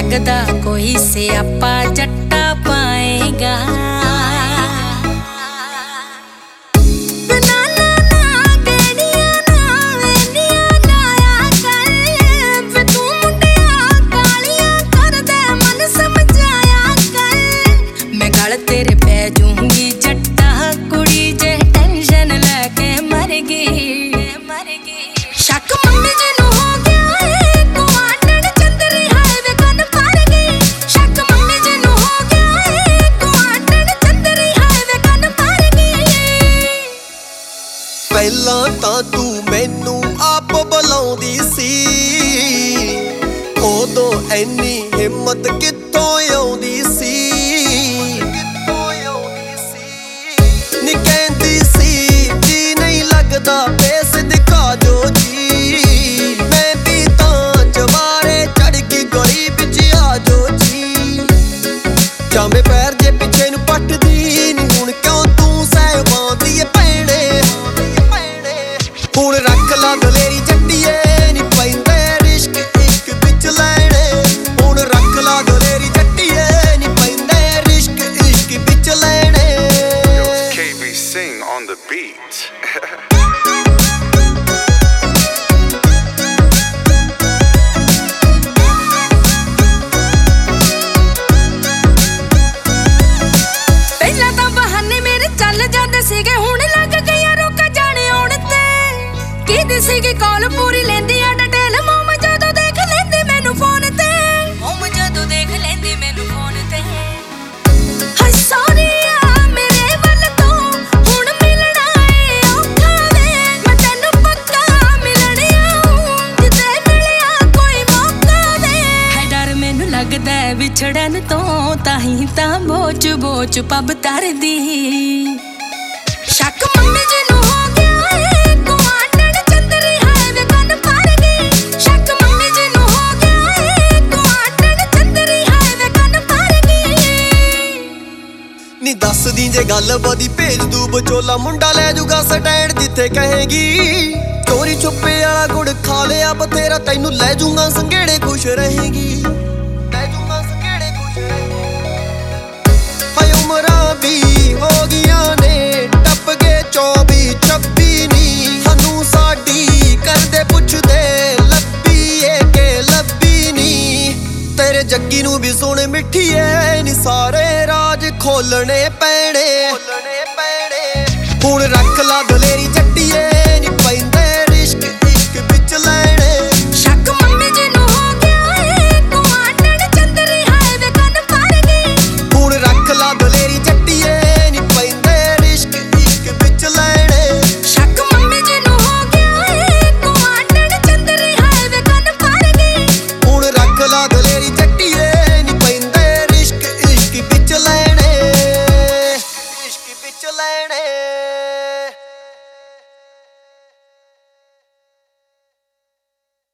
लगदा कोई स्यापा जट्टा पाएगा। तेरे पै जूंगी जट्टा कुड़ी जे टेंशन लेके मर गई। शक मम्मी जी नू हो गया है गुआंढण चंदरी हाईवे कन फड़ गई। शक मम्मी जी नू हो गया है गुआंढण चंदरी हाईवे कन फड़ गई। पहला तां तू मैनू आप बुलाउंदी सी, उदों ऐनी हिम्मत कित्थों आउंदी सी। नी कहंदी सी जी नहीं लगदा फेस दिखा जो जी, मैं भी तां चबारे चढ़ के गली बिच आ जो जी। जामे पैर जे पिछे नू पटदी नी हुण क्यों तू सह पांदी ऐ भैणे। हुण रख ला दलेरी जट्टीए नी पैंदे रिश्क इश्क बिच लैणे। हुण रख ला दलेरी जट्टीए नी पैंदे रिश्क इश्क बिच लैणे। Sing on the beat. पहला तां बहाने मेरे चल जांदे सीगे, हुण लग गईया रुक जाने आउण ते। कीदी सीगी कॉल पूरी लैंदी आ डिटेल, मोम जदों देख लैंदी मैनू फोन ते। मोम जदों देख लैंदी मैनू फोन ते। हाय सॉरी लगदा विछड़न तो ताही तां बोच बोच पब तरदी। शक मम्मी जी नू हो गया है गुआंढण चंदरी हाईवे कन फड़ गई। शक मम्मी जी नू हो गया है गुआंढण चंदरी हाईवे कन फड़ गई। नी दस दी जे गल बदी भेज दू बचोला, मुंडा ले जूगा स्टैंड जिथे कहेगी। चोरी छुपे वाला गुड़ खा लिया बथेरा, तैनू ले जूंगा संघेड़े खुश रहेगी। उमरां भी हो गईयां ने टप गए 24-26 नी, सानू साडी करदे पुछदे लब्बी ए के लब्बी नी। तेरे जग्गी नू भी सुण मिठीए नी सारे राज खोलने पैणे। हुण रख ला दलेरी